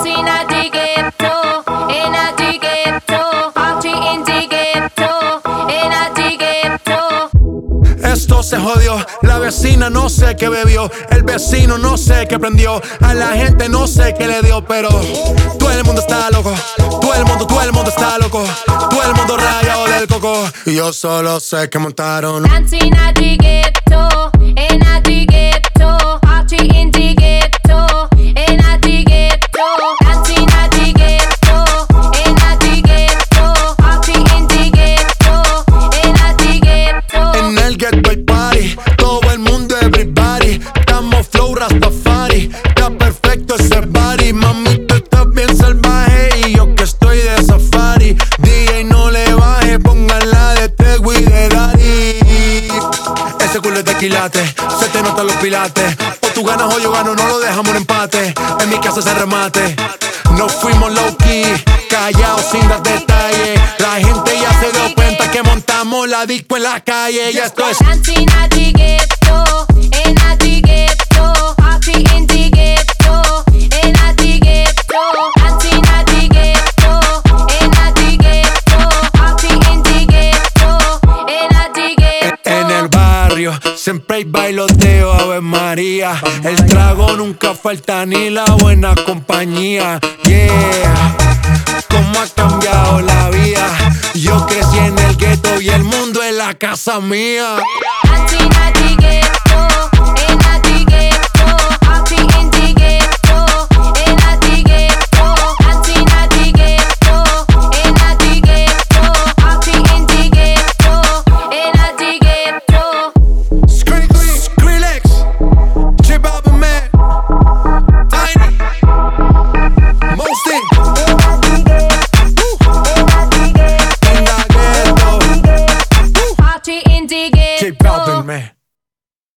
dancing at the ghetto, in a the ghetto, party in the ghetto, in a the ghetto. Esto se jodió, la vecina no sé qué bebió, el vecino no sé qué prendió, a la gente no sé qué le dio, pero todo el mundo está loco, todo el mundo está loco, todo el mundo rayado del coco, y yo solo sé que montaron. Dancing at the ghetto, in a the ghetto, party in the ghetto, in a the ghetto, dancing at the ghetto, in a the ghetto, party in the ghetto, in a the ghetto. En el ghetto hay party, todo el mundo everybody, estamos flow Rastafari, está perfecto ese body, mami tú estás bien salvaje y yo que estoy de safari, DJ no le baje, póngala de Tego y de Daddy. Ese culo es de quilate, se te notan los pilates, o tú ganas o yo gano, no lo dejamos en empate, en mi casa se remate. Nos fuimos low key, callados sin dar detalles, la gente ya se dio cuenta que montamos la disco en la calle, ya esto es. Dancing at the ghetto, in a the ghetto, party in the ghetto, in a the ghetto, dancing at the ghetto, in a the ghetto, party in the ghetto, in a the ghetto. En el barrio siempre hay bailoteo, Ave María. El trago nunca falta ni la buena compañía. Yeah, cómo ha cambiado la vida. Yo crecí en el gueto y el mundo es la casa mía. Dancing at the ghetto, in a the ghetto, party in the ghetto, in a the ghetto, dancing at the ghetto, in a the ghetto, party in the ghetto, in a the ghetto. Skrillex, J Balvin, man, Tiny, Mosty, Party in the J ghetto. Balvin, man.